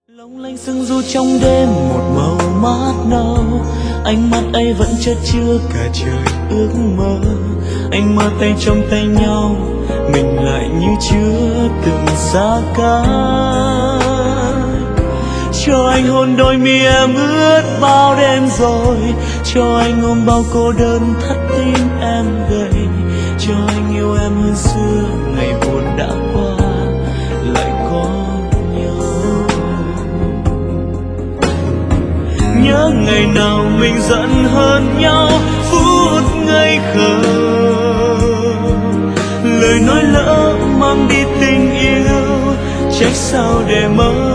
Long lanh sương du trong đêm một màu mát nâu, ánh mắt ấy vẫn chất chứa cả trời ước mơ. Anh mơ tay trong tay nhau, mình lại như chưa từng xa cách. Cho anh hôn đôi mi em ướt bao đêm rồi, cho anh ôm bao cô đơn thắt tim em gầy, cho anh yêu em hơn xưa ngày buồn đã qua lại có nhau. Nhớ ngày nào mình giận hơn nhau, phút ngây khờ, lời nói lỡ mang đi tình yêu, trách sao để mơ